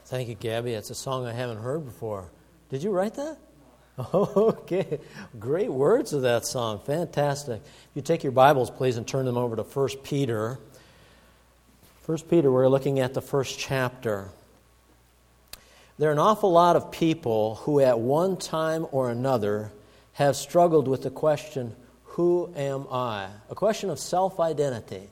Thank you, Gabby. It's a song I haven't heard before. Did you write that? Oh, okay. Great words of that song. Fantastic. If you take your Bibles, please, and turn them over to 1 Peter. 1 Peter, we're looking at the first chapter. There are an awful lot of people who at one time or another have struggled with the question, who am I? A question of self-identity.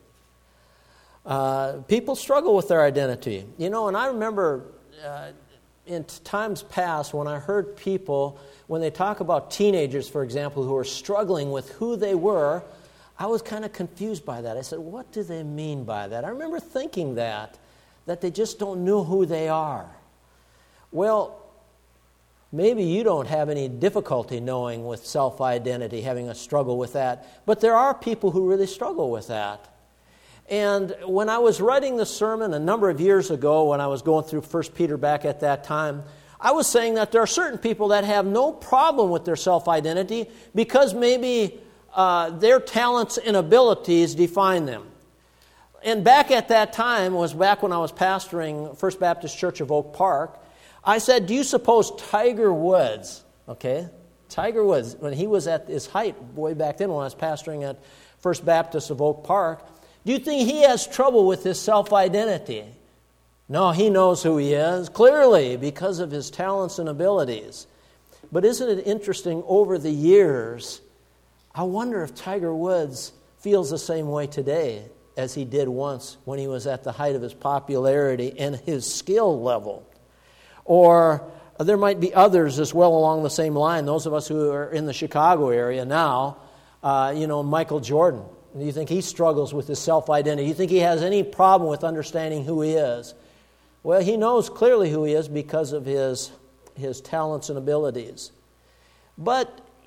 People struggle with their identity. You know, and I remember in times past when I heard people, when they talk about teenagers, for example, who are struggling with who they were, I was kind of confused by that. I said, what do they mean by that? I remember thinking that they just don't know who they are. Well, maybe you don't have any difficulty knowing with self-identity, having a struggle with that, but there are people who really struggle with that. And when I was writing the sermon a number of years ago, when I was going through 1 Peter back at that time, I was saying that there are certain people that have no problem with their self-identity because maybe their talents and abilities define them. And back at that time, was back when I was pastoring First Baptist Church of Oak Park, I said, do you suppose Tiger Woods, Tiger Woods, when he was at his height way back then when I was pastoring at First Baptist of Oak Park, do you think he has trouble with his self-identity? No, he knows who he is, clearly, because of his talents and abilities. But isn't it interesting, over the years, I wonder if Tiger Woods feels the same way today as he did once when he was at the height of his popularity and his skill level. Or there might be others as well along the same line, those of us who are in the Chicago area now, Michael Jordan. Do you think he struggles with his self-identity? Do you think he has any problem with understanding who he is? Well, he knows clearly who he is because of his talents and abilities. But,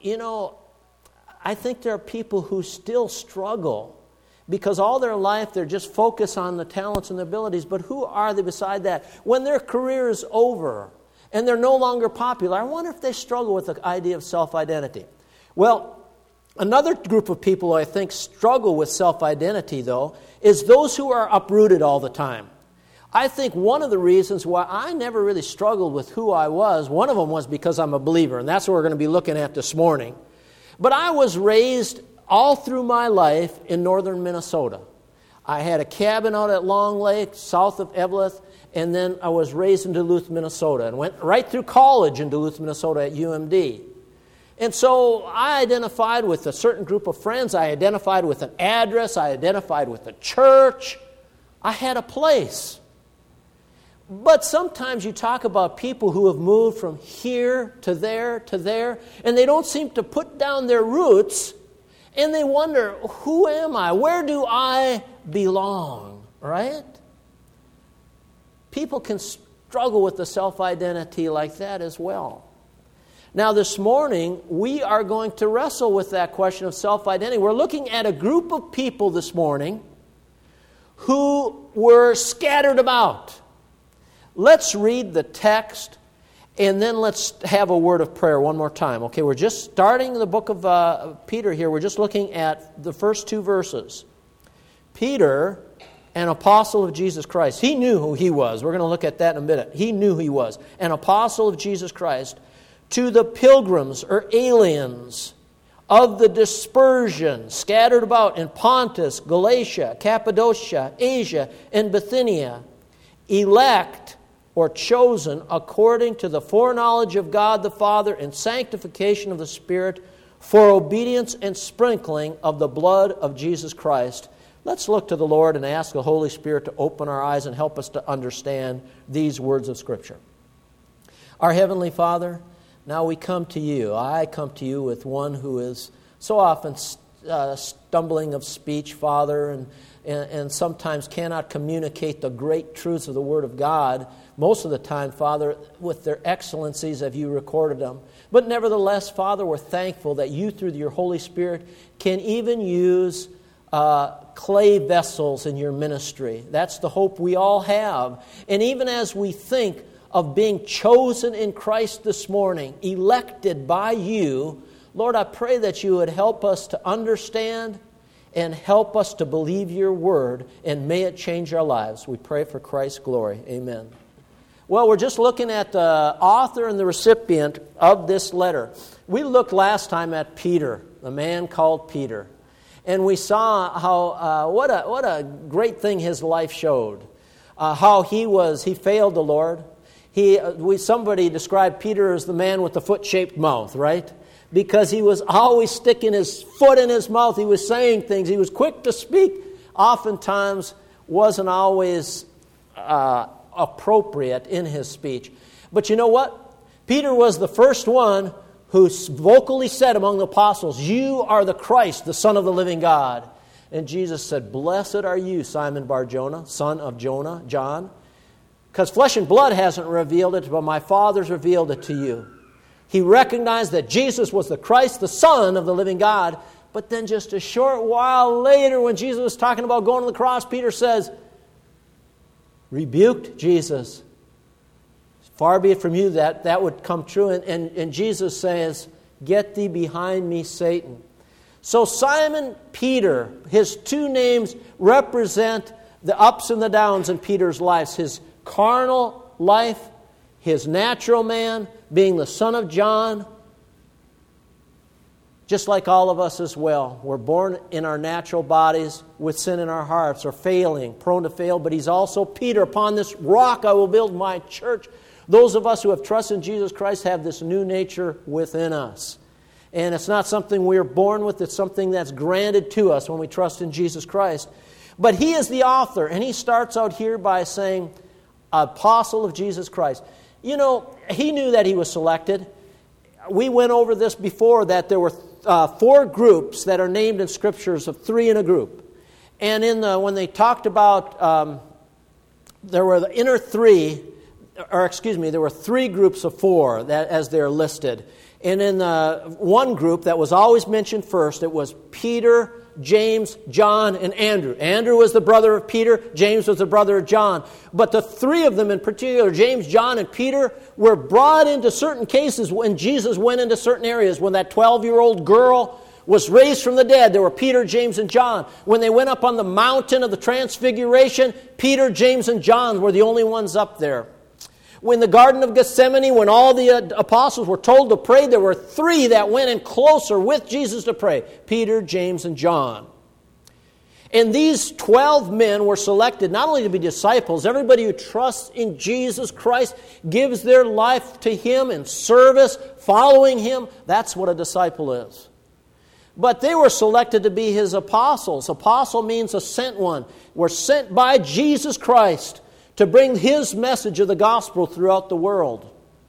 I think there are people who still struggle because all their life they're just focused on the talents and the abilities, but who are they beside that? When their career is over and they're no longer popular, I wonder if they struggle with the idea of self-identity. Well, another group of people I think struggle with self-identity, though, is those who are uprooted all the time. I think one of the reasons why I never really struggled with who I was, one of them was because I'm a believer, and that's what we're going to be looking at this morning. But I was raised all through my life in northern Minnesota. I had a cabin out at Long Lake, south of Eveleth, and then I was raised in Duluth, Minnesota, and went right through college in Duluth, Minnesota at UMD. And so I identified with a certain group of friends. I identified with an address. I identified with a church. I had a place. But sometimes you talk about people who have moved from here to there, and they don't seem to put down their roots, and they wonder, who am I? Where do I belong? Right? People can struggle with the self-identity like that as well. Now, this morning, we are going to wrestle with that question of self-identity. We're looking at a group of people this morning who were scattered about. Let's read the text, and then let's have a word of prayer one more time. Okay, we're just starting the book of Peter here. We're just looking at the first two verses. Peter, an apostle of Jesus Christ. He knew who he was. We're going to look at that in a minute. He knew who he was. An apostle of Jesus Christ. To the pilgrims or aliens of the dispersion scattered about in Pontus, Galatia, Cappadocia, Asia, and Bithynia, elect or chosen according to the foreknowledge of God the Father and sanctification of the Spirit for obedience and sprinkling of the blood of Jesus Christ. Let's look to the Lord and ask the Holy Spirit to open our eyes and help us to understand these words of Scripture. Our Heavenly Father, now we come to you. I come to you with one who is so often stumbling of speech, Father, and sometimes cannot communicate the great truths of the Word of God. Most of the time, Father, with their excellencies have you recorded them. But nevertheless, Father, we're thankful that you, through your Holy Spirit, can even use clay vessels in your ministry. That's the hope we all have. And even as we think of being chosen in Christ this morning, elected by you, Lord, I pray that you would help us to understand and help us to believe your word, and may it change our lives. We pray for Christ's glory. Amen. Well, we're just looking at the author and the recipient of this letter. We looked last time at Peter, the man called Peter. And we saw how what a great thing his life showed. How he failed the Lord. Somebody described Peter as the man with the foot-shaped mouth, right? Because he was always sticking his foot in his mouth. He was saying things. He was quick to speak. Oftentimes wasn't always appropriate in his speech. But you know what? Peter was the first one who vocally said among the apostles, "You are the Christ, the Son of the living God." And Jesus said, "Blessed are you, Simon Bar-Jonah, son of Jonah, John, because flesh and blood hasn't revealed it, but my Father's revealed it to you." He recognized that Jesus was the Christ, the Son of the living God. But then just a short while later, when Jesus was talking about going to the cross, Peter says, rebuked Jesus. "Far be it from you that would come true." And Jesus says, "Get thee behind me, Satan." So Simon Peter, his two names represent the ups and the downs in Peter's life. His carnal life, his natural man, being the son of John, just like all of us as well. We're born in our natural bodies with sin in our hearts, or failing, prone to fail. But he's also Peter. "Upon this rock I will build my church." Those of us who have trusted in Jesus Christ have this new nature within us. And it's not something we're born with. It's something that's granted to us when we trust in Jesus Christ. But he is the author, and he starts out here by saying, "Apostle of Jesus Christ." You know, he knew that he was selected. We went over this before, that there were 4 groups that are named in Scriptures, of 3 in a group. And when they talked about, there were the inner 3, there were 3 groups of 4 that, as they're listed. And in the one group that was always mentioned first, it was Peter, James, John, and Andrew. Andrew was the brother of Peter. James was the brother of John. But the 3 of them in particular, James, John, and Peter, were brought into certain cases when Jesus went into certain areas. When that 12-year-old girl was raised from the dead, there were Peter, James, and John. When they went up on the mountain of the Transfiguration, Peter, James, and John were the only ones up there. When the Garden of Gethsemane, when all the apostles were told to pray, there were 3 that went in closer with Jesus to pray: Peter, James, and John. And these 12 men were selected not only to be disciples. Everybody who trusts in Jesus Christ, gives their life to Him in service, following Him. That's what a disciple is. But they were selected to be His apostles. Apostle means a sent one. We're sent by Jesus Christ to bring His message of the gospel throughout the world.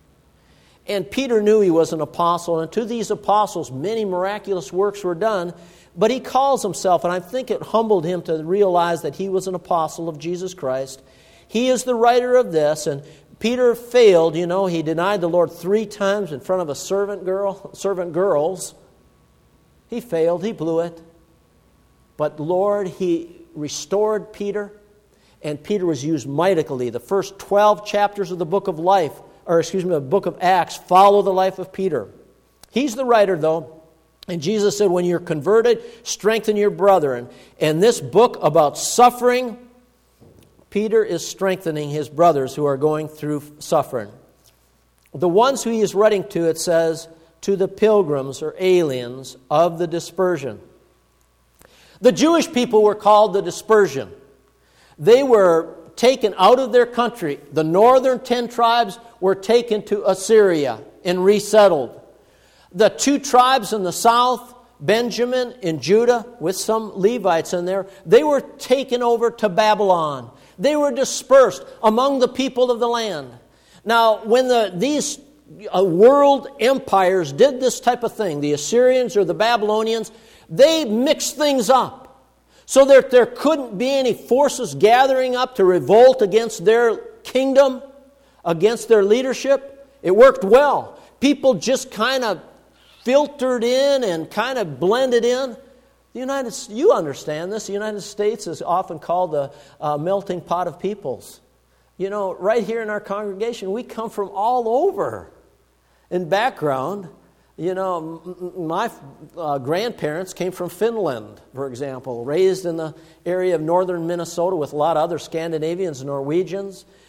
And Peter knew he was an apostle, and to these apostles many miraculous works were done, but he calls himself, and I think it humbled him to realize that he was an apostle of Jesus Christ. He is the writer of this, and Peter failed. You know, he denied the Lord 3 times in front of a servant girls. He failed, he blew it. But Lord, He restored Peter. And Peter was used mightily. The first 12 chapters of the book of the book of Acts follow the life of Peter. He's the writer, though. And Jesus said, when you're converted, strengthen your brethren. And this book about suffering, Peter is strengthening his brothers who are going through suffering. The ones who he is writing to, it says, to the pilgrims or aliens of the dispersion. The Jewish people were called the dispersion. They were taken out of their country. The northern 10 tribes were taken to Assyria and resettled. The 2 tribes in the south, Benjamin and Judah, with some Levites in there, they were taken over to Babylon. They were dispersed among the people of the land. Now, when these world empires did this type of thing, the Assyrians or the Babylonians, they mixed things up, so that there couldn't be any forces gathering up to revolt against their kingdom, against their leadership. It worked well. People just kind of filtered in and kind of blended in. You understand this. The United States is often called the melting pot of peoples. You know, right here in our congregation, we come from all over in background. You know, my grandparents came from Finland, for example, raised in the area of northern Minnesota with a lot of other Scandinavians, Norwegians.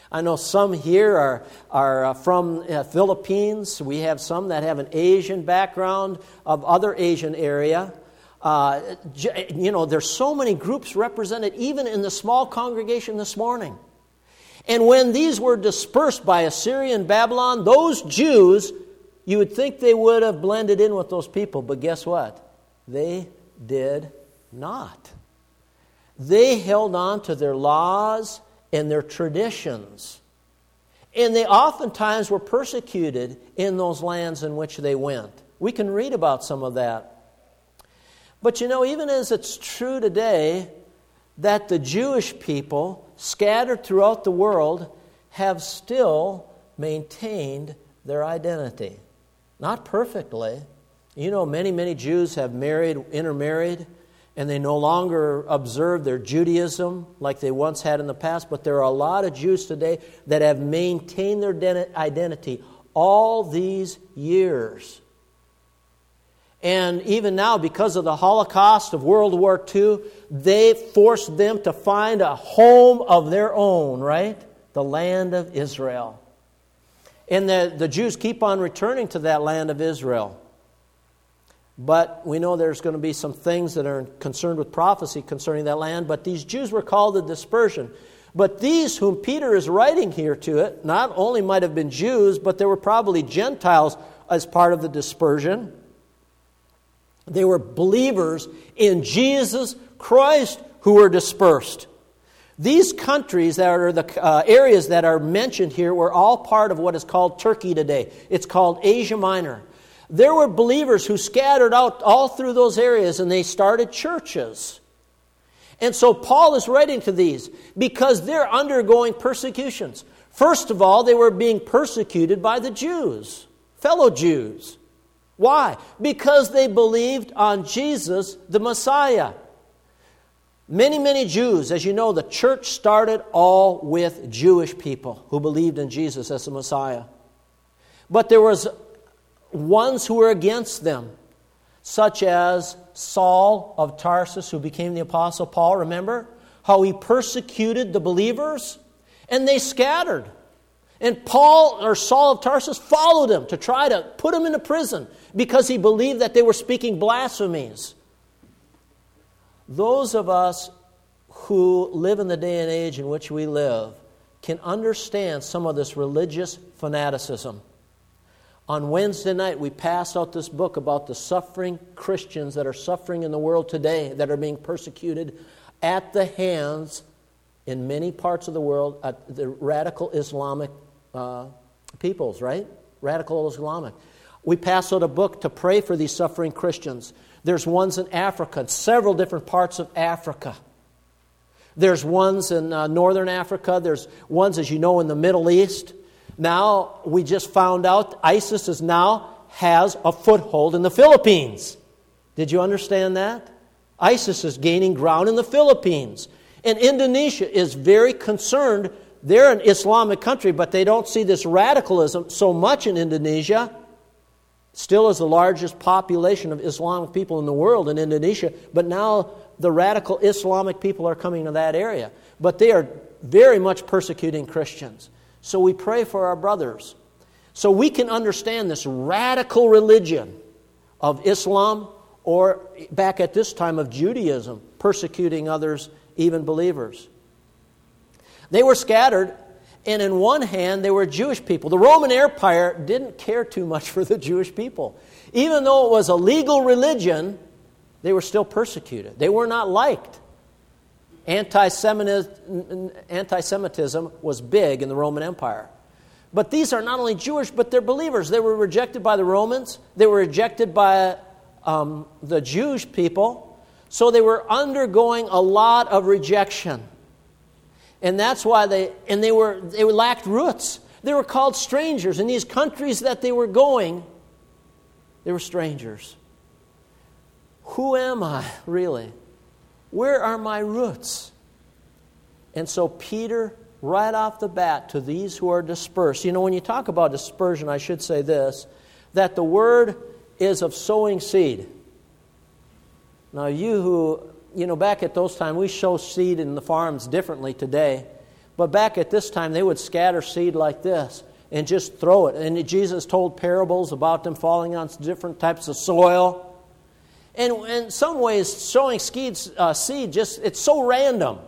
I know some here are from Philippines. We have some that have an Asian background of other Asian area. There's so many groups represented even in the small congregation this morning. And when these were dispersed by Assyria and Babylon, those Jews, you would think they would have blended in with those people. But guess what? They did not. They held on to their laws and their traditions. And they oftentimes were persecuted in those lands in which they went. We can read about some of that. But even as it's true today that the Jewish people scattered throughout the world have still maintained their identity. Not perfectly. Many Jews have intermarried, and they no longer observe their Judaism like they once had in the past, but there are a lot of Jews today that have maintained their identity all these years. And even now, because of the Holocaust of World War II, they forced them to find a home of their own, right? The land of Israel. And the Jews keep on returning to that land of Israel. But we know there's going to be some things that are concerned with prophecy concerning that land. But these Jews were called the dispersion. But these whom Peter is writing here to it, not only might have been Jews, but there were probably Gentiles as part of the dispersion. They were believers in Jesus Christ who were dispersed. These countries that are the areas that are mentioned here were all part of what is called Turkey today. It's called Asia Minor. There were believers who scattered out all through those areas, and they started churches. And so Paul is writing to these because they're undergoing persecutions. First of all, they were being persecuted by the Jews, fellow Jews. Why? Because they believed on Jesus, the Messiah. Many Jews, as you know, the church started all with Jewish people who believed in Jesus as the Messiah. But there was ones who were against them, such as Saul of Tarsus, who became the Apostle Paul. Remember how he persecuted the believers? And they scattered. And Saul of Tarsus followed him to try to put him into prison because he believed that they were speaking blasphemies. Those of us who live in the day and age in which we live can understand some of this religious fanaticism. On Wednesday night, we passed out this book about the suffering Christians that are suffering in the world today, that are being persecuted at the hands, in many parts of the world, at the radical Islamic peoples, right? Radical Islamic. We passed out a book to pray for these suffering Christians. There's ones in Africa, several different parts of Africa. There's ones in northern Africa. There's ones, as you know, in the Middle East. Now, we just found out ISIS has a foothold in the Philippines. Did you understand that? ISIS is gaining ground in the Philippines. And Indonesia is very concerned. They're an Islamic country, but they don't see this radicalism so much in Indonesia. Still is the largest population of Islamic people in the world in Indonesia, but now the radical Islamic people are coming to that area. But they are very much persecuting Christians. So we pray for our brothers. So we can understand this radical religion of Islam, or back at this time of Judaism, persecuting others, even believers. They were scattered, and in one hand, they were Jewish people. The Roman Empire didn't care too much for the Jewish people. Even though it was a legal religion, they were still persecuted. They were not liked. Anti-Semitism was big in the Roman Empire. But these are not only Jewish, but they're believers. They were rejected by the Romans. They were rejected by the Jewish people. So they were undergoing a lot of rejection. And that's why they lacked roots. They were called strangers. In these countries that they were going, they were strangers. Who am I, really? Where are my roots? And so Peter, right off the bat, to these who are dispersed. You know, when you talk about dispersion, I should say this, that the word is of sowing seed. Now, back at those times, we sow seed in the farms differently today. But back at this time, they would scatter seed like this and just throw it. And Jesus told parables about them falling on different types of soil. And in some ways, sowing seed just, it's so random.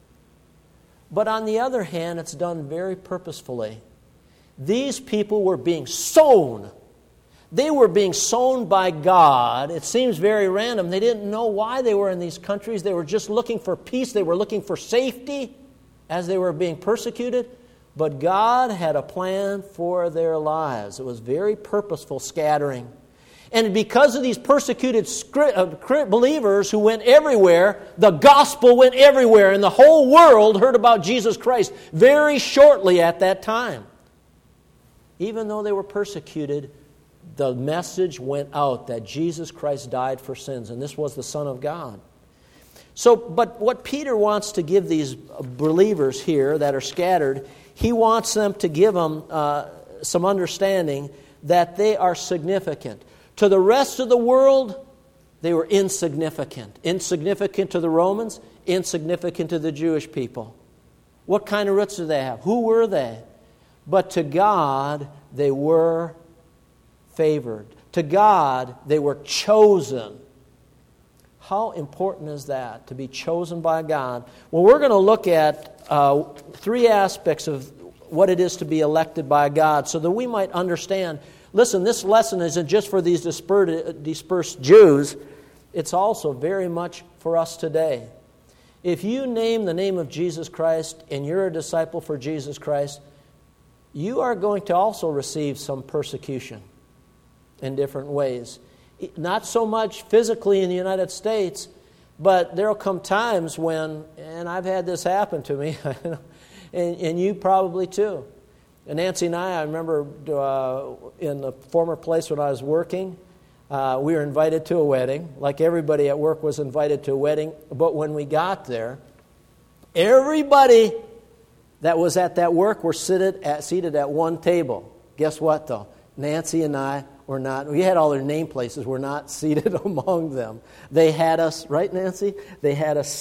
But on the other hand, it's done very purposefully. These people were being sown. They were being sown by God. It seems very random. They didn't know why they were in these countries. They were just looking for peace. They were looking for safety as they were being persecuted. But God had a plan for their lives. It was very purposeful scattering. And because of these persecuted believers who went everywhere, the gospel went everywhere, and the whole world heard about Jesus Christ very shortly at that time. Even though they were persecuted, the message went out that Jesus Christ died for sins, and this was the Son of God. So, but what Peter wants to give these believers here that are scattered, he wants them to give them some understanding that they are significant. To the rest of the world, they were insignificant. Insignificant to the Romans, insignificant to the Jewish people. What kind of roots did they have? Who were they? But to God, they were favored. To God, they were chosen. How important is that, to be chosen by God? Well, we're going to look at three aspects of what it is to be elected by God so that we might understand. Listen, this lesson isn't just for these dispersed Jews. It's also very much for us today. If you name the name of Jesus Christ and you're a disciple for Jesus Christ, you are going to also receive some persecution in different ways. Not so much physically in the United States, but there will come times when, and I've had this happen to me, and you probably too. And Nancy and I remember in the former place when I was working, we were invited to a wedding. Like everybody at work was invited to a wedding. But when we got there, everybody that was at that work were seated at one table. Guess what, though? Nancy and I were not. We had all their name places. We're not seated among them. They had us, right, Nancy? They had us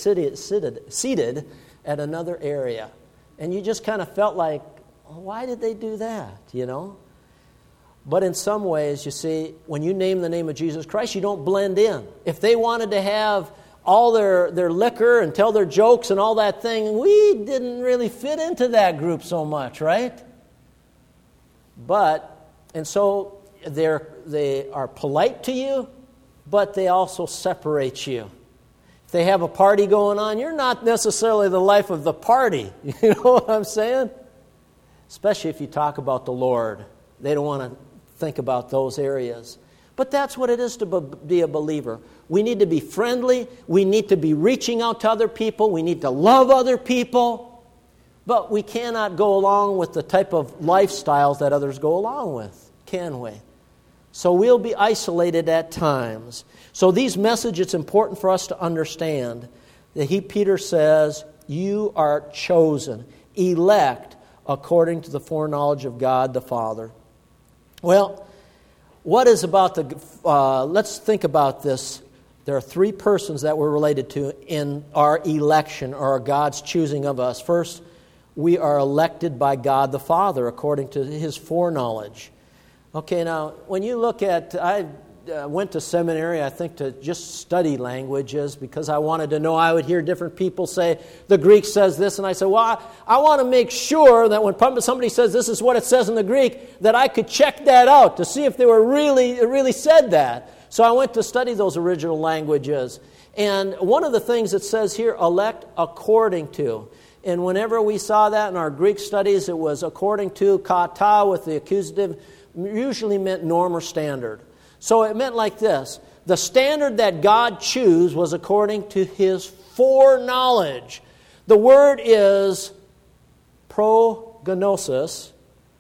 seated at another area. And you just kind of felt like, why did they do that, you know? But in some ways, you see, when you name the name of Jesus Christ, you don't blend in. If they wanted to have all their liquor and tell their jokes and all that thing, we didn't really fit into that group so much, right? And so they are polite to you, but they also separate you. If they have a party going on, you're not necessarily the life of the party. You know what I'm saying? Especially if you talk about the Lord. They don't want to think about those areas. But that's what it is to be a believer. We need to be friendly. We need to be reaching out to other people. We need to love other people. But we cannot go along with the type of lifestyles that others go along with, can we? So we'll be isolated at times. So these messages, it's important for us to understand that Peter says, you are chosen, elect, according to the foreknowledge of God the Father. Well, what is about let's think about this. There are three persons that we're related to in our election or God's choosing of us. First, we are elected by God the Father according to His foreknowledge. Okay, now, when you look at, I went to seminary, I think, to just study languages because I wanted to know. I would hear different people say, the Greek says this, and I said, well, I want to make sure that when somebody says this is what it says in the Greek, that I could check that out to see if they were really said that. So I went to study those original languages. And one of the things it says here, elect according to. And whenever we saw that in our Greek studies, it was according to, kata with the accusative, usually meant norm or standard. So it meant like this. The standard that God chose was according to His foreknowledge. The word is prognosis.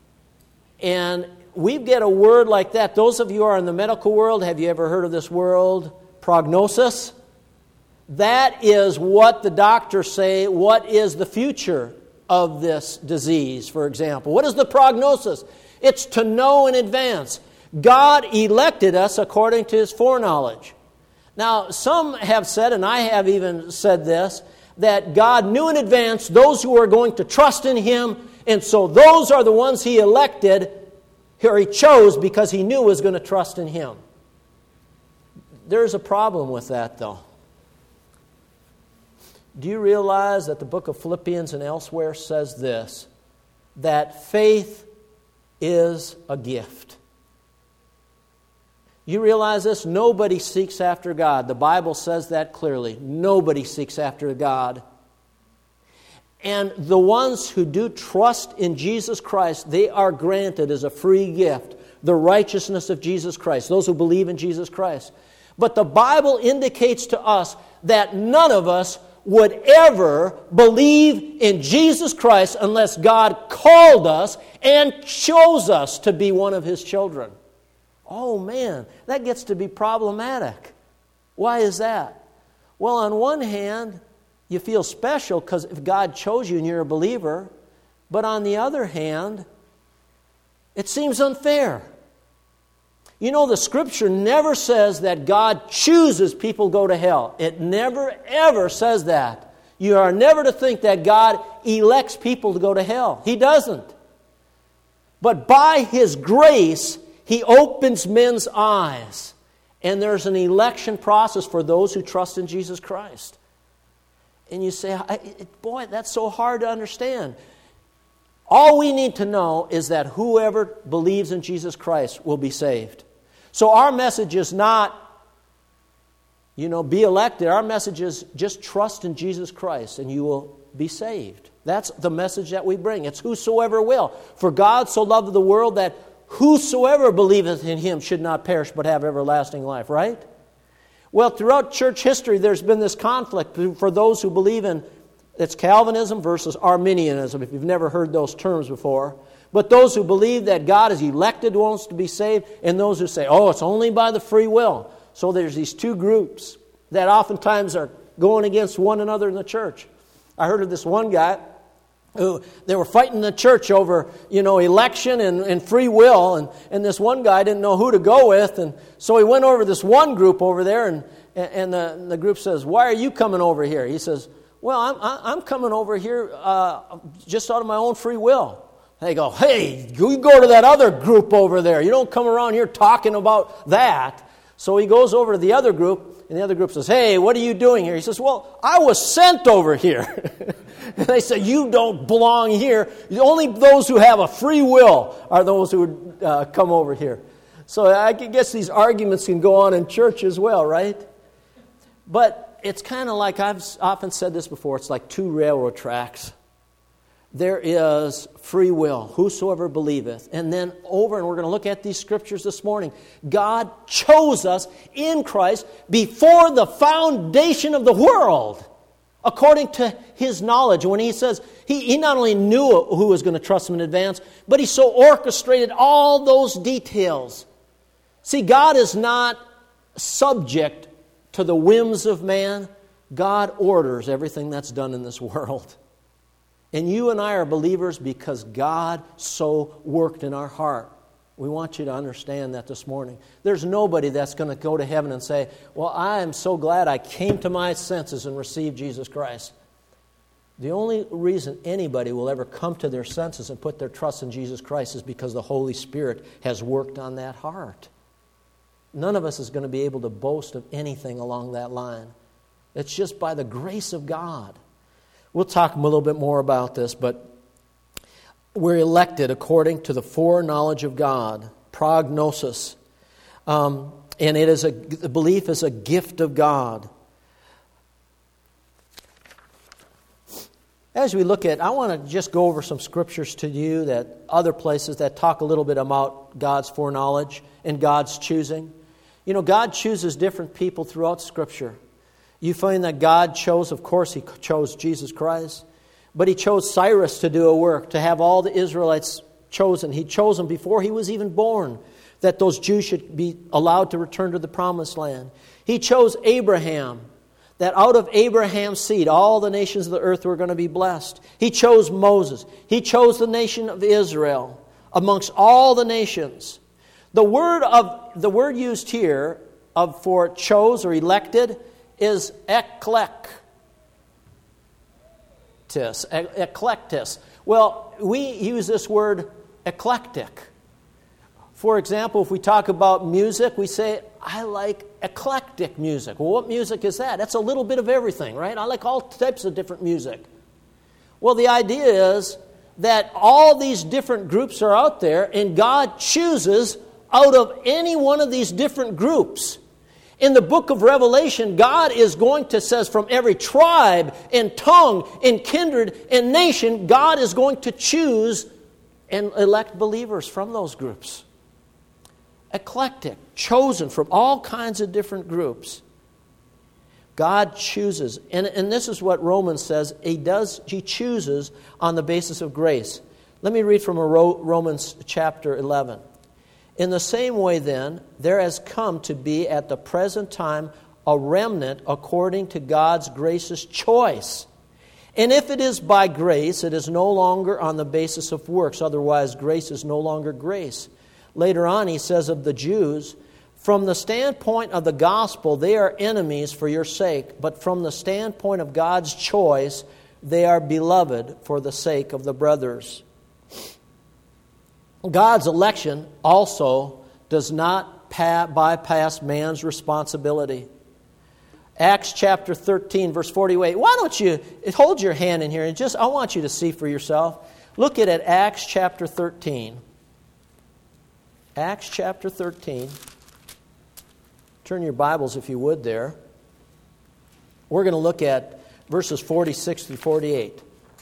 And we get a word like that. Those of you who are in the medical world, have you ever heard of this word, prognosis? That is what the doctors say, what is the future of this disease, for example. What is the prognosis? It's to know in advance. God elected us according to His foreknowledge. Now, some have said, and I have even said this, that God knew in advance those who were going to trust in Him, and so those are the ones He elected, or He chose because He knew was going to trust in Him. There's a problem with that, though. Do you realize that the book of Philippians and elsewhere says this, that faith is a gift? You realize this? Nobody seeks after God. The Bible says that clearly. Nobody seeks after God. And the ones who do trust in Jesus Christ, they are granted as a free gift the righteousness of Jesus Christ, those who believe in Jesus Christ. But the Bible indicates to us that none of us would ever believe in Jesus Christ unless God called us and chose us to be one of His children. Oh man, that gets to be problematic. Why is that? Well, on one hand, you feel special because if God chose you and you're a believer. But on the other hand, it seems unfair. You know, the Scripture never says that God chooses people to go to hell. It never, ever says that. You are never to think that God elects people to go to hell. He doesn't. But by His grace, He opens men's eyes. And there's an election process for those who trust in Jesus Christ. And you say, boy, that's so hard to understand. All we need to know is that whoever believes in Jesus Christ will be saved. So our message is not, be elected. Our message is just trust in Jesus Christ and you will be saved. That's the message that we bring. It's whosoever will. For God so loved the world that whosoever believeth in Him should not perish but have everlasting life, right? Well, throughout church history, there's been this conflict for those who believe in, it's Calvinism versus Arminianism, if you've never heard those terms before. But those who believe that God has elected ones to be saved, and those who say, it's only by the free will. So there's these two groups that oftentimes are going against one another in the church. I heard of this one guy who they were fighting the church over, election and free will, and this one guy didn't know who to go with, and so he went over this one group over there, and the group says, "Why are you coming over here?" He says, "Well, I'm coming over here just out of my own free will." They go, "Hey, you go to that other group over there. You don't come around here talking about that." So he goes over to the other group, and the other group says, "Hey, what are you doing here?" He says, "Well, I was sent over here." And they say, "You don't belong here. Only those who have a free will are those who would come over here." So I guess these arguments can go on in church as well, right? But it's kind of like, I've often said this before, it's like two railroad tracks. There is free will, whosoever believeth. And then and we're going to look at these scriptures this morning. God chose us in Christ before the foundation of the world, according to His knowledge. When He says, He not only knew who was going to trust Him in advance, but He so orchestrated all those details. See, God is not subject to the whims of man. God orders everything that's done in this world. And you and I are believers because God so worked in our heart. We want you to understand that this morning. There's nobody that's going to go to heaven and say, "Well, I am so glad I came to my senses and received Jesus Christ." The only reason anybody will ever come to their senses and put their trust in Jesus Christ is because the Holy Spirit has worked on that heart. None of us is going to be able to boast of anything along that line. It's just by the grace of God. We'll talk a little bit more about this, but we're elected according to the foreknowledge of God, prognosis. And the belief is a gift of God. As we look at, I want to just go over some scriptures to you, that other places that talk a little bit about God's foreknowledge and God's choosing. God chooses different people throughout Scripture. You find that God chose, of course, He chose Jesus Christ, but He chose Cyrus to do a work, to have all the Israelites chosen. He chose them before he was even born, that those Jews should be allowed to return to the Promised Land. He chose Abraham, that out of Abraham's seed, all the nations of the earth were going to be blessed. He chose Moses. He chose the nation of Israel amongst all the nations. The word used here for chose or elected is eklek. eclectus. Well, we use this word eclectic. For example, if we talk about music, we say, I like eclectic music. Well, what music is that? That's a little bit of everything, right? I like all types of different music. Well, the idea is that all these different groups are out there, and God chooses out of any one of these different groups. In the book of Revelation, God is going to, says, from every tribe and tongue and kindred and nation, God is going to choose and elect believers from those groups. Eclectic, chosen from all kinds of different groups. God chooses, and this is what Romans says, He chooses on the basis of grace. Let me read from Romans chapter 11. In the same way then, there has come to be at the present time a remnant according to God's gracious choice. And if it is by grace, it is no longer on the basis of works, otherwise grace is no longer grace. Later on, he says of the Jews, from the standpoint of the gospel, they are enemies for your sake, but from the standpoint of God's choice, they are beloved for the sake of the brothers. God's election also does not bypass man's responsibility. Acts chapter 13, verse 48. Why don't you hold your hand in here and I want you to see for yourself. Look at it, Acts chapter 13. Acts chapter 13. Turn your Bibles, if you would, there. We're going to look at verses 46 through 48.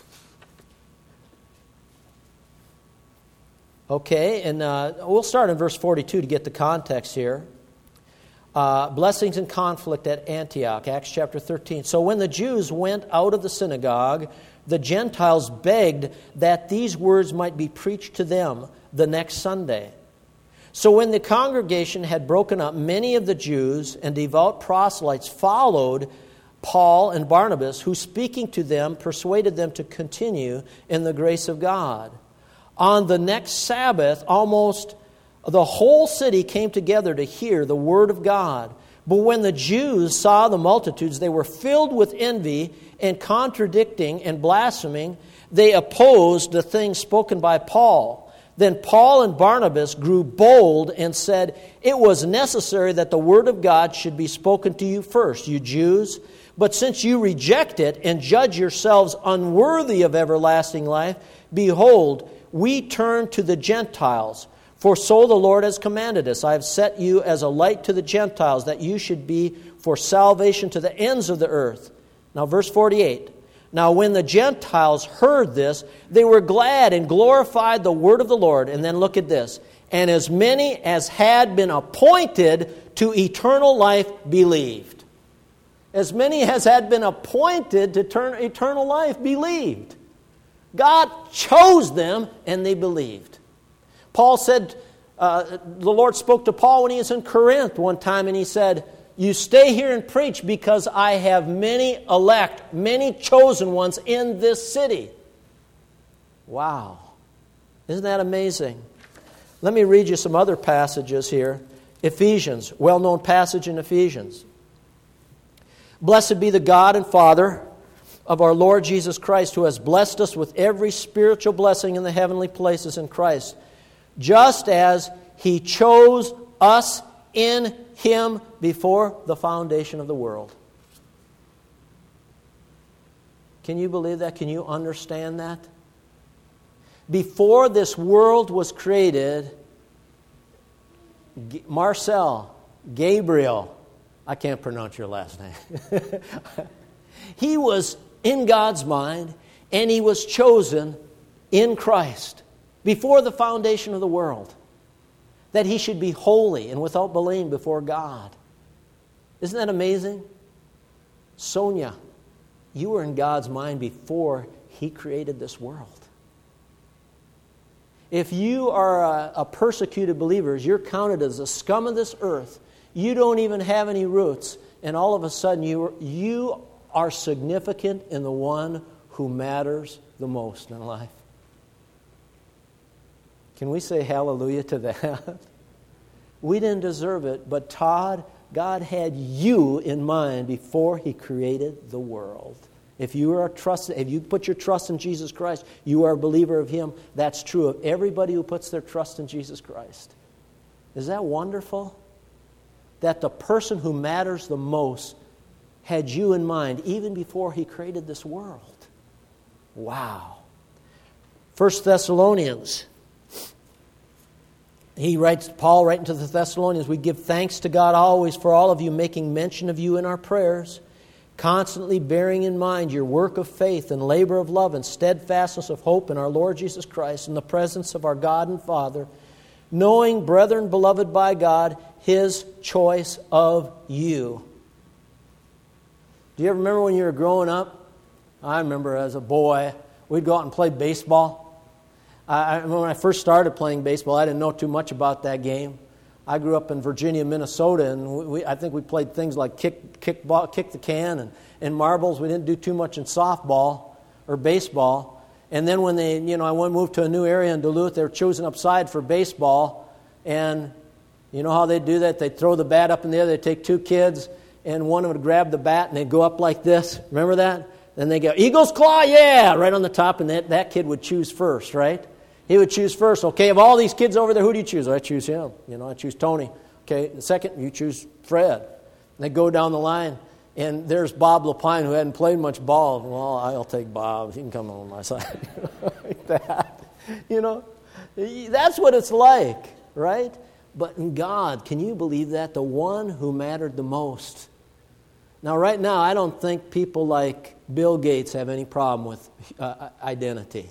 Okay, and we'll start in verse 42 to get the context here. Blessings and conflict at Antioch, Acts chapter 13. So when the Jews went out of the synagogue, the Gentiles begged that these words might be preached to them the next Sunday. So when the congregation had broken up, many of the Jews and devout proselytes followed Paul and Barnabas, who speaking to them persuaded them to continue in the grace of God. On the next Sabbath, almost the whole city came together to hear the word of God. But when the Jews saw the multitudes, they were filled with envy and contradicting and blaspheming. They opposed the things spoken by Paul. Then Paul and Barnabas grew bold and said, it was necessary that the word of God should be spoken to you first, you Jews. But since you reject it and judge yourselves unworthy of everlasting life, behold, we turn to the Gentiles. For so the Lord has commanded us. I have set you as a light to the Gentiles, that you should be for salvation to the ends of the earth. Now verse 48. Now when the Gentiles heard this, they were glad and glorified the word of the Lord. And then look at this. And as many as had been appointed to eternal life believed. As many as had been appointed to eternal life believed. God chose them and they believed. Paul said, the Lord spoke to Paul when he was in Corinth one time, and he said, you stay here and preach because I have many elect, many chosen ones in this city. Wow. Isn't that amazing? Let me read you some other passages here. Ephesians, well-known passage in Ephesians. Blessed be the God and Father of our Lord Jesus Christ, who has blessed us with every spiritual blessing in the heavenly places in Christ, just as He chose us in Him before the foundation of the world. Can you believe that? Can you understand that? Before this world was created, Gabriel, I can't pronounce your last name. He was in God's mind, and he was chosen in Christ before the foundation of the world, that he should be holy and without blame before God. Isn't that amazing? Sonia, you were in God's mind before He created this world. If you are a persecuted believer, you're counted as the scum of this earth. You don't even have any roots, and all of a sudden you are significant in the one who matters the most in life. Can we say hallelujah to that? We didn't deserve it, but Todd, God had you in mind before He created the world. If you put your trust in Jesus Christ, you are a believer of Him. That's true of everybody who puts their trust in Jesus Christ. Is that wonderful? That the person who matters the most had you in mind even before He created this world. Wow. 1 Thessalonians. Paul writing to the Thessalonians, we give thanks to God always for all of you, making mention of you in our prayers, constantly bearing in mind your work of faith and labor of love and steadfastness of hope in our Lord Jesus Christ in the presence of our God and Father, knowing, brethren, beloved by God, His choice of you. Do you ever remember when you were growing up? I remember as a boy, we'd go out and play baseball. I remember when I first started playing baseball, I didn't know too much about that game. I grew up in Virginia, Minnesota, and I think we played things like kick the can, and marbles. We didn't do too much in softball or baseball. And then when I moved to a new area in Duluth, they were choosing up side for baseball. And you know how they do that? They'd throw the bat up in the air. They'd take two kids, and one would grab the bat, and they'd go up like this. Remember that? Then they go, Eagle's Claw, yeah, right on the top, and that kid would choose first, right? He would choose first. Okay, of all these kids over there, who do you choose? I choose him. I choose Tony. Okay, the second, you choose Fred. And they go down the line, and there's Bob Lapine, who hadn't played much ball. Well, I'll take Bob. He can come on my side. Like that. That's what it's like, right? But in God, can you believe that? The one who mattered the most. Now, right now, I don't think people like Bill Gates have any problem with identity.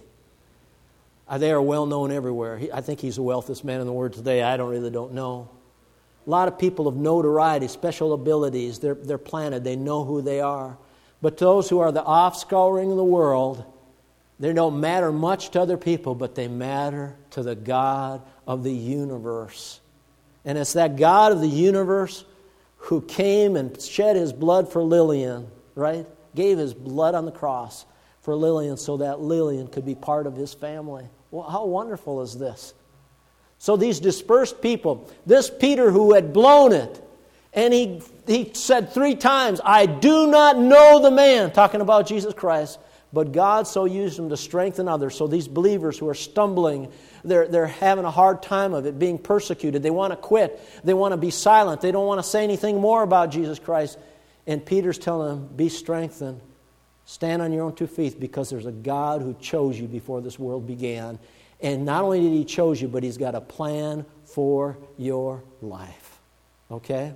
They are well known everywhere. I think he's the wealthiest man in the world today. I really don't know. A lot of people of notoriety, special abilities, they're planted. They know who they are. But those who are the offscouring of the world, they don't matter much to other people, but they matter to the God of the universe. And it's that God of the universe who came and shed His blood for Lillian, right? Gave His blood on the cross for Lillian so that Lillian could be part of His family. Well, how wonderful is this? So these dispersed people, this Peter who had blown it, and he said 3 times, I do not know the man, talking about Jesus Christ, but God so used him to strengthen others. So these believers who are stumbling, they're having a hard time of it, being persecuted. They want to quit. They want to be silent. They don't want to say anything more about Jesus Christ. And Peter's telling them, be strengthened. Stand on your own 2 feet, because there's a God who chose you before this world began. And not only did He chose you, but He's got a plan for your life. Okay?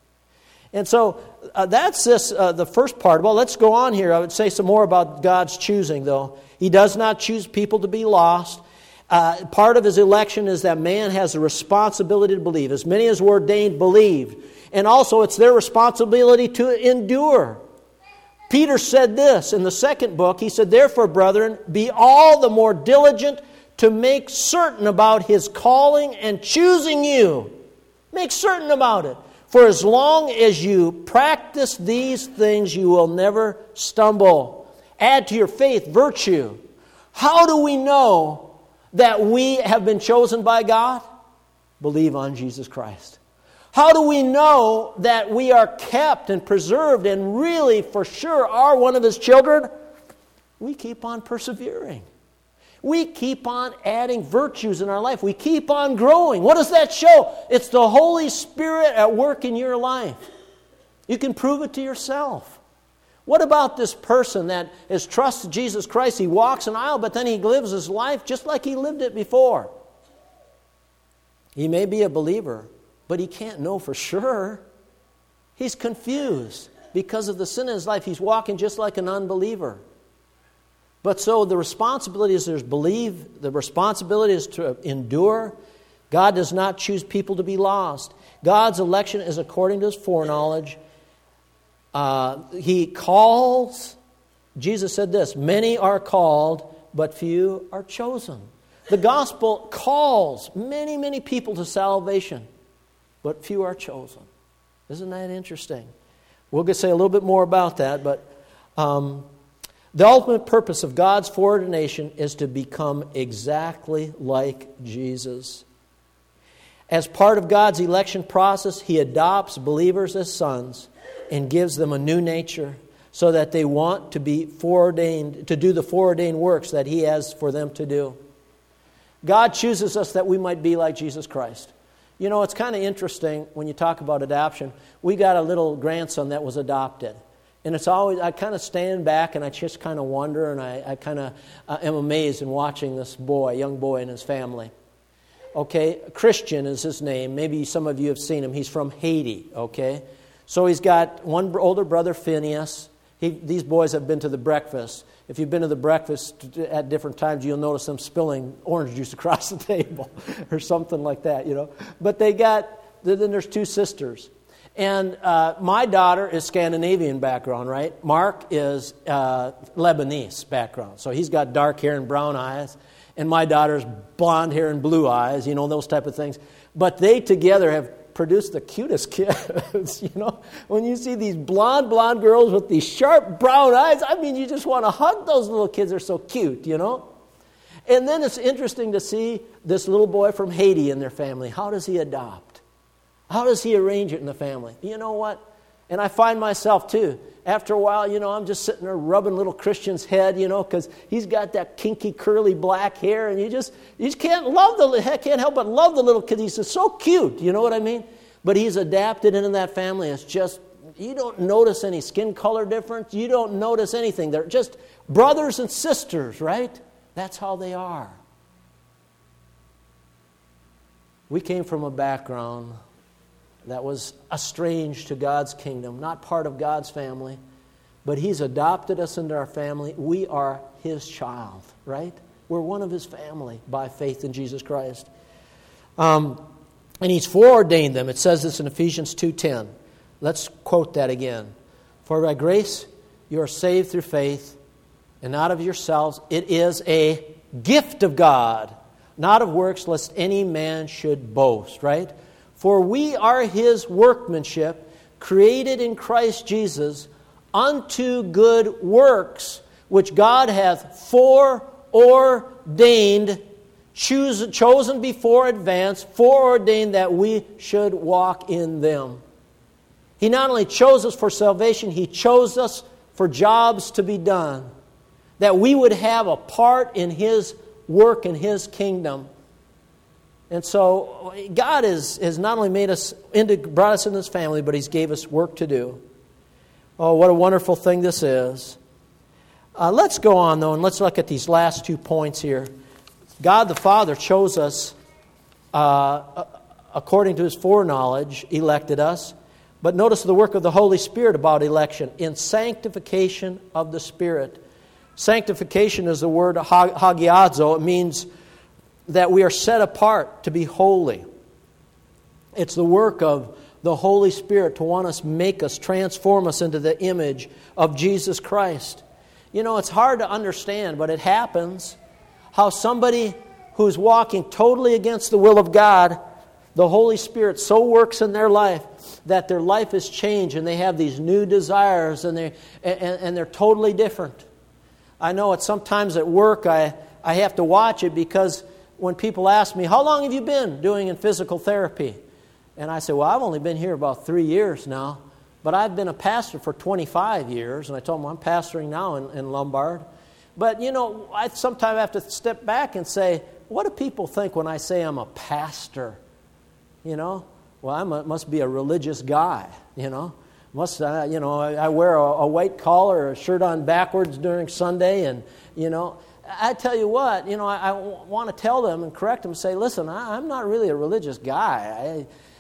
And so that's the first part. Well, let's go on here. I would say some more about God's choosing, though. He does not choose people to be lost. Part of His election is that man has a responsibility to believe. As many as were ordained believed. And also it's their responsibility to endure. Peter said this in the second book. He said, therefore, brethren, be all the more diligent to make certain about His calling and choosing you. Make certain about it. For as long as you practice these things, you will never stumble. Add to your faith virtue. How do we know that we have been chosen by God? Believe on Jesus Christ. How do we know that we are kept and preserved and really for sure are one of His children? We keep on persevering. We keep on adding virtues in our life. We keep on growing. What does that show? It's the Holy Spirit at work in your life. You can prove it to yourself. What about this person that has trusted Jesus Christ? He walks an aisle, but then he lives his life just like he lived it before. He may be a believer, but he can't know for sure. He's confused because of the sin in his life. He's walking just like an unbeliever. But so the responsibility is to believe. The responsibility is to endure. God does not choose people to be lost. God's election is according to His foreknowledge. He calls. Jesus said this, many are called, but few are chosen. The gospel calls many, many people to salvation, but few are chosen. Isn't that interesting? We'll say a little bit more about that, but the ultimate purpose of God's foreordination is to become exactly like Jesus. As part of God's election process, He adopts believers as sons and gives them a new nature. so that they want to be foreordained, to do the foreordained works that He has for them to do. God chooses us that we might be like Jesus Christ. You know, it's kind of interesting when you talk about adoption. We got a little grandson that was adopted. And it's always, I kind of stand back and I just kind of wonder, and I kind of am amazed in watching this boy, young boy and his family. Okay, Christian is his name. Maybe some of you have seen him. He's from Haiti, okay? So he's got one older brother, Phineas. These boys have been to the breakfast. If you've been to the breakfast at different times, you'll notice them spilling orange juice across the table or something like that, you know. But then there's two sisters. And my daughter is Scandinavian background, right? Mark is Lebanese background. So he's got dark hair and brown eyes. And my daughter's blonde hair and blue eyes, you know, those type of things. But they together have produced the cutest kids, you know. When you see these blonde girls with these sharp brown eyes, I mean, you just want to hug those little kids. They're so cute, you know. And then it's interesting to see this little boy from Haiti in their family. How does he adopt? How does he arrange it in the family? You know what? And I find myself too. After a while, you know, I'm just sitting there rubbing little Christian's head, you know, because he's got that kinky, curly black hair, and you just can't help but love the little kid. He's just so cute, you know what I mean? But he's adapted into that family. It's just, you don't notice any skin color difference. You don't notice anything. They're just brothers and sisters, right? That's how they are. We came from a background that was estranged to God's kingdom, not part of God's family, but He's adopted us into our family. We are His child, right? We're one of His family by faith in Jesus Christ. And He's foreordained them. It says this in Ephesians 2:10. Let's quote that again. For by grace you are saved through faith, and not of yourselves. It is a gift of God, not of works, lest any man should boast, right? For we are His workmanship, created in Christ Jesus, unto good works, which God hath foreordained, chosen before advance, foreordained that we should walk in them. He not only chose us for salvation, He chose us for jobs to be done, that we would have a part in His work in His kingdom. And so God has not only brought us into His family, but He's gave us work to do. Oh, what a wonderful thing this is. Let's go on, though, and let's look at these last 2 points here. God the Father chose us according to His foreknowledge, elected us. But notice the work of the Holy Spirit about election in sanctification of the Spirit. Sanctification is the word hagiazo. It means that we are set apart to be holy. It's the work of the Holy Spirit to want us, make us, transform us into the image of Jesus Christ. You know, it's hard to understand, but it happens. How somebody who's walking totally against the will of God, the Holy Spirit so works in their life that their life is changed and they have these new desires and they're totally different. I know it's sometimes at work I have to watch it because when people ask me, how long have you been doing in physical therapy? And I say, well, I've only been here about 3 years now, but I've been a pastor for 25 years. And I told them I'm pastoring now in Lombard. But, you know, I sometimes have to step back and say, what do people think when I say I'm a pastor? You know, well, I must be a religious guy, you know. I wear a white collar, a shirt on backwards during Sunday, and, you know, I tell you what, you know, I want to tell them and correct them and say, listen, I'm not really a religious guy.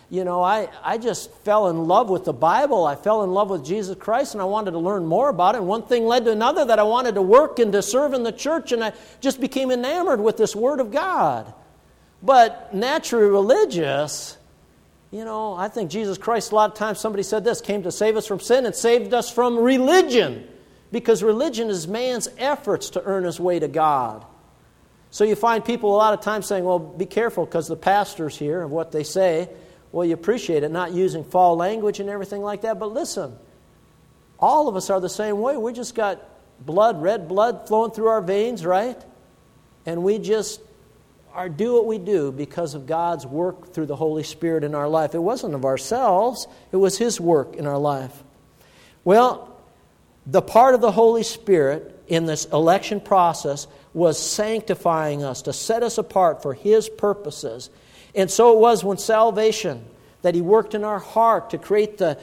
I just fell in love with the Bible. I fell in love with Jesus Christ, and I wanted to learn more about it. And one thing led to another, that I wanted to work and to serve in the church, and I just became enamored with this Word of God. But naturally religious, you know, I think Jesus Christ, a lot of times somebody said this, came to save us from sin and saved us from religion. Because religion is man's efforts to earn his way to God. So you find people a lot of times saying, well, be careful because the pastors here of what they say, well, you appreciate it, not using foul language and everything like that. But listen, all of us are the same way. We just got blood, red blood flowing through our veins, right? And we just do what we do because of God's work through the Holy Spirit in our life. It wasn't of ourselves. It was His work in our life. Well, The part of the Holy Spirit in this election process was sanctifying us, to set us apart for His purposes. And so it was when salvation, that He worked in our heart to create the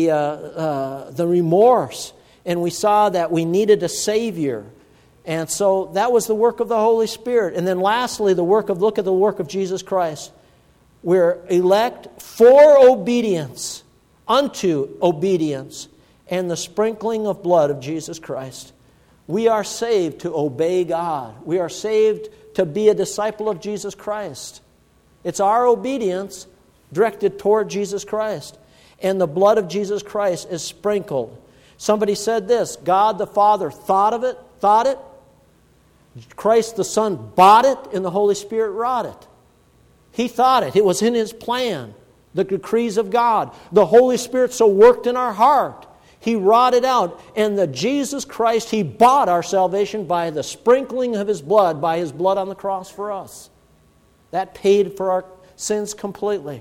remorse. And we saw that we needed a Savior. And so that was the work of the Holy Spirit. And then lastly, look at the work of Jesus Christ. We're elect for obedience, unto obedience, and the sprinkling of blood of Jesus Christ. We are saved to obey God. We are saved to be a disciple of Jesus Christ. It's our obedience directed toward Jesus Christ. And the blood of Jesus Christ is sprinkled. Somebody said this, God the Father thought it. Christ the Son bought it, and the Holy Spirit wrought it. He thought it. It was in His plan, the decrees of God. The Holy Spirit so worked in our heart. He wrought it out. And the Jesus Christ, He bought our salvation by the sprinkling of His blood, by His blood on the cross for us. That paid for our sins completely.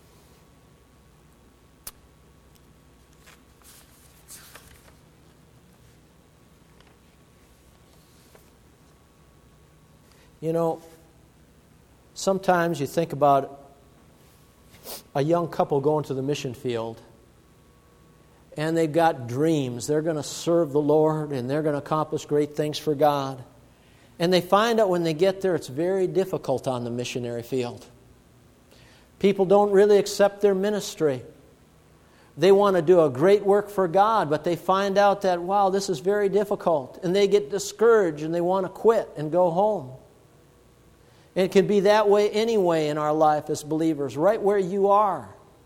You know, sometimes you think about a young couple going to the mission field, and they've got dreams. They're going to serve the Lord, and they're going to accomplish great things for God. And they find out when they get there, it's very difficult on the missionary field. People don't really accept their ministry. They want to do a great work for God, but they find out that, wow, this is very difficult. And they get discouraged, and they want to quit and go home. And it can be that way anyway in our life as believers, right where you are.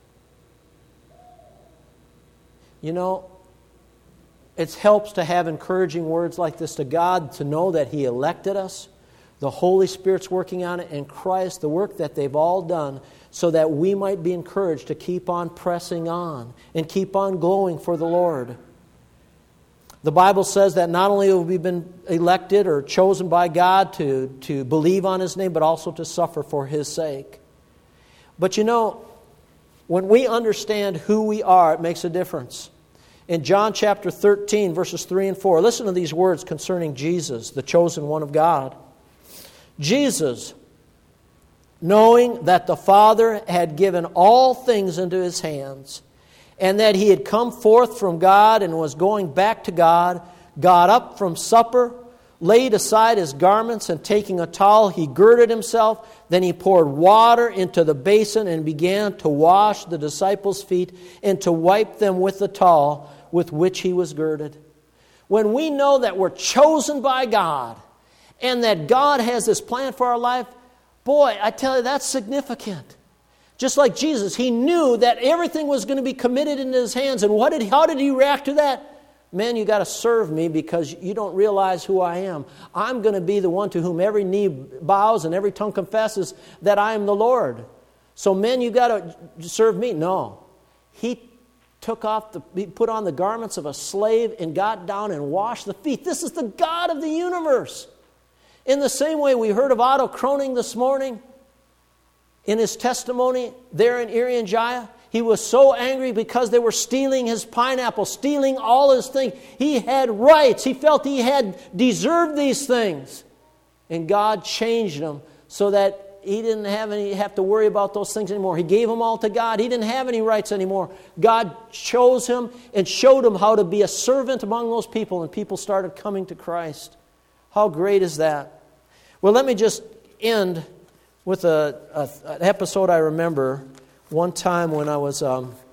You know, it helps to have encouraging words like this to God, to know that He elected us, the Holy Spirit's working on it, and Christ, the work that they've all done, so that we might be encouraged to keep on pressing on and keep on glowing for the Lord. The Bible says that not only have we been elected or chosen by God to believe on His name, but also to suffer for His sake. But you know, when we understand who we are, it makes a difference. In John chapter 13, verses 3 and 4, listen to these words concerning Jesus, the chosen one of God. Jesus, knowing that the Father had given all things into His hands, and that He had come forth from God and was going back to God, got up from supper, laid aside His garments, and taking a towel, He girded Himself. Then He poured water into the basin and began to wash the disciples' feet and to wipe them with the towel with which He was girded. When we know that we're chosen by God and that God has this plan for our life, boy, I tell you, that's significant. Just like Jesus, He knew that everything was going to be committed into His hands. And how did He react to that? Man, you got to serve me because you don't realize who I am. I'm going to be the one to whom every knee bows and every tongue confesses that I am the Lord. So men, you got to serve me. No. He put on the garments of a slave and got down and washed the feet. This is the God of the universe. In the same way we heard of Otto Kroning this morning, in his testimony there in Irian he was so angry because they were stealing his pineapple, stealing all his things. He had rights. He felt he had deserved these things. And God changed him so that he didn't have to worry about those things anymore. He gave them all to God. He didn't have any rights anymore. God chose him and showed him how to be a servant among those people, and people started coming to Christ. How great is that? Well, let me just end with an episode I remember one time when I was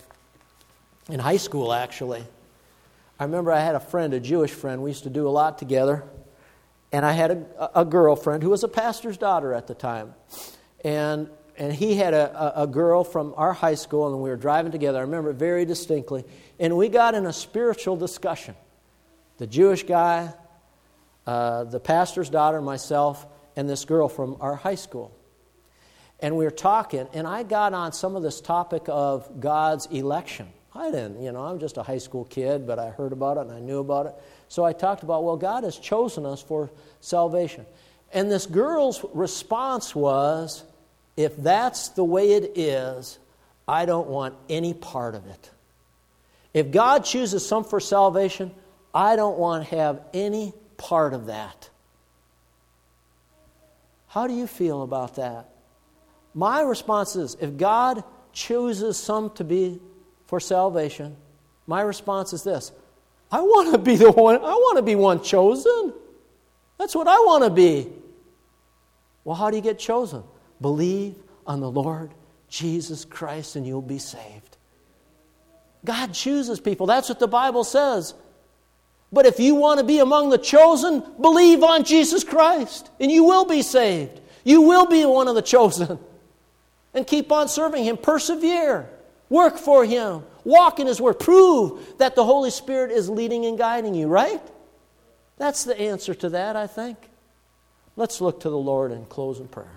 in high school, actually. I remember I had a friend, a Jewish friend. We used to do a lot together. And I had a girlfriend who was a pastor's daughter at the time. And he had a girl from our high school, and we were driving together. I remember it very distinctly. And we got in a spiritual discussion. The Jewish guy, the pastor's daughter, myself, and this girl from our high school. And we were talking, and I got on some of this topic of God's election. I didn't, I'm just a high school kid, but I heard about it and I knew about it. So I talked about, well, God has chosen us for salvation. And this girl's response was, if that's the way it is, I don't want any part of it. If God chooses some for salvation, I don't want to have any part of that. How do you feel about that? My response is, if God chooses some to be for salvation, my response is this: I want to be the one. I want to be one chosen. That's what I want to be. Well, how do you get chosen? Believe on the Lord Jesus Christ and you'll be saved. God chooses people. That's what the Bible says. But if you want to be among the chosen, believe on Jesus Christ and you will be saved. You will be one of the chosen. And keep on serving Him. Persevere. Work for Him. Walk in His Word. Prove that the Holy Spirit is leading and guiding you, right? That's the answer to that, I think. Let's look to the Lord and close in prayer.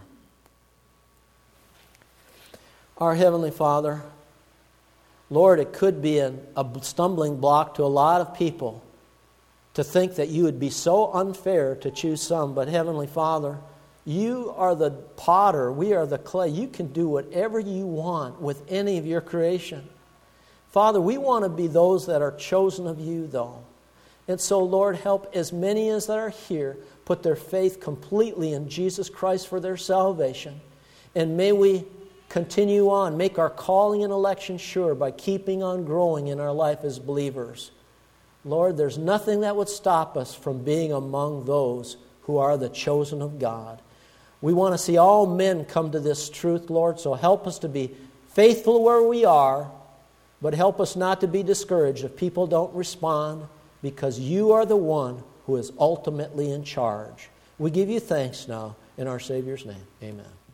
Our Heavenly Father, Lord, it could be a stumbling block to a lot of people to think that you would be so unfair to choose some. But Heavenly Father, you are the potter, we are the clay. You can do whatever you want with any of your creation. Father, we want to be those that are chosen of you, though. And so, Lord, help as many as that are here put their faith completely in Jesus Christ for their salvation. And may we continue on, make our calling and election sure by keeping on growing in our life as believers. Lord, there's nothing that would stop us from being among those who are the chosen of God. We want to see all men come to this truth, Lord, so help us to be faithful where we are, but help us not to be discouraged if people don't respond, because you are the one who is ultimately in charge. We give you thanks now in our Savior's name. Amen.